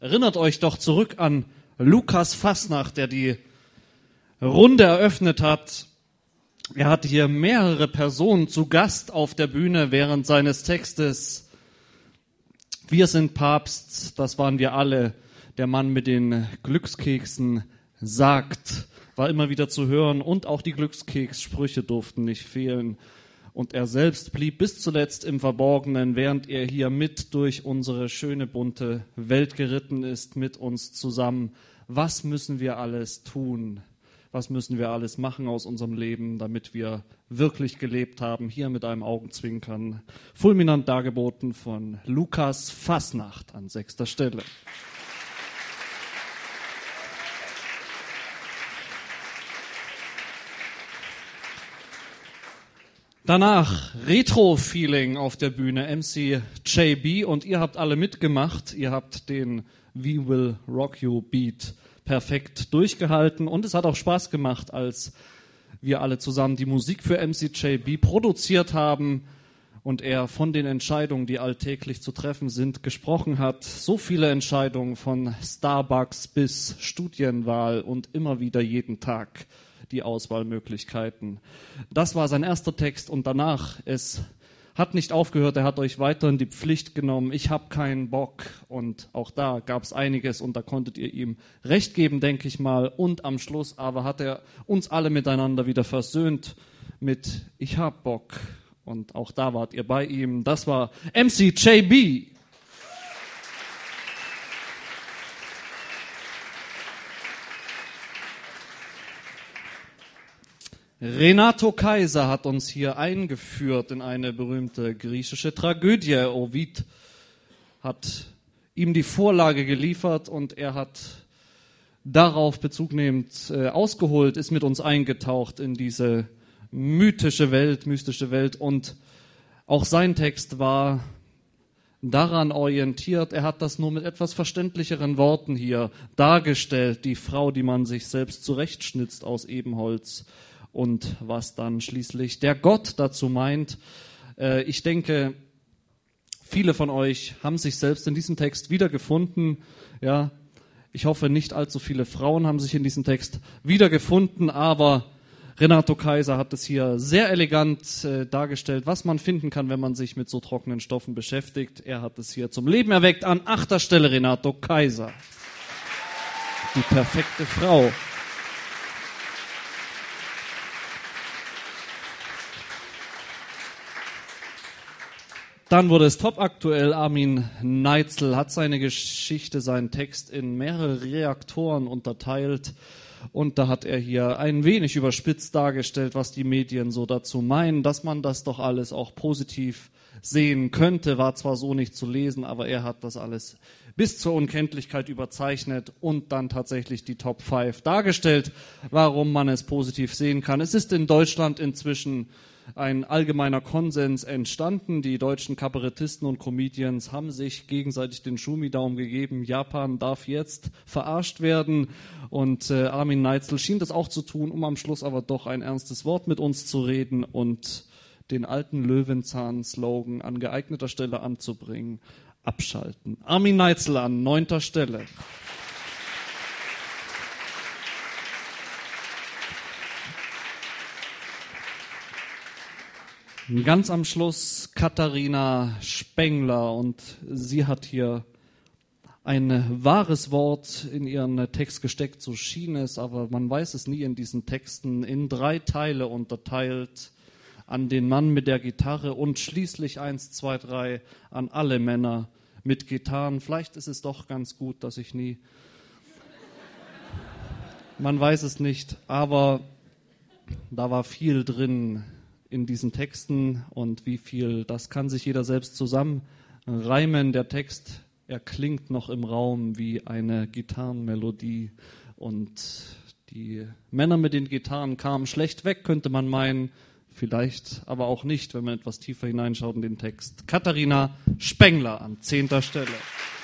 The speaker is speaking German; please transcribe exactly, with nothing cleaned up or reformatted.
Erinnert euch doch zurück an Lukas Fasnacht, der die Runde eröffnet hat. Er hatte hier mehrere Personen zu Gast auf der Bühne während seines Textes. Wir sind Papst, das waren wir alle. Der Mann mit den Glückskeksen sagt, war immer wieder zu hören, und auch die Glückskekssprüche durften nicht fehlen. Und er selbst blieb bis zuletzt im Verborgenen, während er hier mit durch unsere schöne, bunte Welt geritten ist, mit uns zusammen. Was müssen wir alles tun? Was müssen wir alles machen aus unserem Leben, damit wir wirklich gelebt haben? Hier mit einem Augenzwinkern, fulminant dargeboten von Lukas Fasnacht an sechster Stelle. Danach Retro-Feeling auf der Bühne, M C J B, und ihr habt alle mitgemacht. Ihr habt den We Will Rock You Beat perfekt durchgehalten, und es hat auch Spaß gemacht, als wir alle zusammen die Musik für M C J B produziert haben und er von den Entscheidungen, die alltäglich zu treffen sind, gesprochen hat. So viele Entscheidungen, von Starbucks bis Studienwahl und immer wieder jeden Tag die Auswahlmöglichkeiten. Das war sein erster Text, und danach, es hat nicht aufgehört, er hat euch weiter in die Pflicht genommen. Ich habe keinen Bock, und auch da gab es einiges, und da konntet ihr ihm recht geben, denke ich mal. Und am Schluss aber hat er uns alle miteinander wieder versöhnt mit Ich hab Bock, und auch da wart ihr bei ihm. Das war M C J B. Renato Kaiser hat uns hier eingeführt in eine berühmte griechische Tragödie. Ovid hat ihm die Vorlage geliefert, und er hat darauf Bezug nehmend äh, ausgeholt, ist mit uns eingetaucht in diese mythische Welt, mystische Welt, und auch sein Text war daran orientiert. Er hat das nur mit etwas verständlicheren Worten hier dargestellt, die Frau, die man sich selbst zurechtschnitzt aus Ebenholz. Und was dann schließlich der Gott dazu meint. Äh, ich denke, viele von euch haben sich selbst in diesem Text wiedergefunden. Ja, ich hoffe, nicht allzu viele Frauen haben sich in diesem Text wiedergefunden, aber Renato Kaiser hat es hier sehr elegant äh, dargestellt, was man finden kann, wenn man sich mit so trockenen Stoffen beschäftigt. Er hat es hier zum Leben erweckt. An achter Stelle Renato Kaiser. Die perfekte Frau. Dann wurde es topaktuell. Armin Neitzel hat seine Geschichte, seinen Text in mehrere Reaktoren unterteilt. Und da hat er hier ein wenig überspitzt dargestellt, was die Medien so dazu meinen, dass man das doch alles auch positiv sehen könnte. War zwar so nicht zu lesen, aber er hat das alles bis zur Unkenntlichkeit überzeichnet und dann tatsächlich die Top fünf dargestellt, warum man es positiv sehen kann. Es ist in Deutschland inzwischen ein allgemeiner Konsens entstanden. Die deutschen Kabarettisten und Comedians haben sich gegenseitig den Schumi-Daumen gegeben. Japan darf jetzt verarscht werden. Und äh, Armin Neitzel schien das auch zu tun, um am Schluss aber doch ein ernstes Wort mit uns zu reden und den alten Löwenzahn-Slogan an geeigneter Stelle anzubringen: Abschalten. Armin Neitzel an neunter Stelle. Ganz am Schluss Katharina Spengler, und sie hat hier ein wahres Wort in ihren Text gesteckt, so schien es, aber man weiß es nie in diesen Texten, in drei Teile unterteilt: an den Mann mit der Gitarre und schließlich eins, zwei, drei an alle Männer mit Gitarren. Vielleicht ist es doch ganz gut, dass ich nie, man weiß es nicht, aber da war viel drin in diesen Texten, und wie viel, das kann sich jeder selbst zusammenreimen. Der Text, er klingt noch im Raum wie eine Gitarrenmelodie, und die Männer mit den Gitarren kamen schlecht weg, könnte man meinen, vielleicht aber auch nicht, wenn man etwas tiefer hineinschaut in den Text. Katharina Spengler an zehnter Stelle.